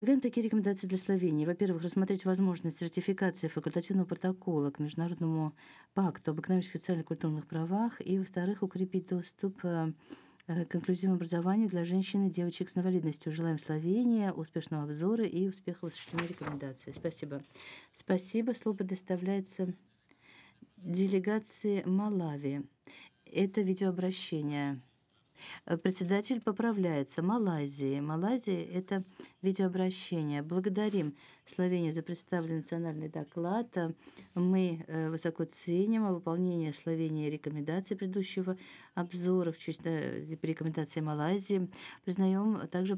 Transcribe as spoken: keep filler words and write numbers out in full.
Предлагаем такие рекомендации для Словении. Во-первых, рассмотреть возможность ратификации факультативного протокола к Международному пакту об экономических, социальных и культурных правах. И, во-вторых, укрепить доступ э, э, к инклюзивному образованию для женщин и девочек с инвалидностью. Желаем Словении успешного обзора и успехов в осуществлении рекомендаций. Спасибо. Спасибо. Слово предоставляется делегации Малави. Это видеообращение. Э, Председатель поправляется. Малайзии. Малайзия — это видеообращение. Благодарим Словению за представленный национальный доклад. Э, Мы э, высоко ценим выполнение Словении рекомендаций предыдущего обзора, в частности, рекомендации Малайзии. Признаем также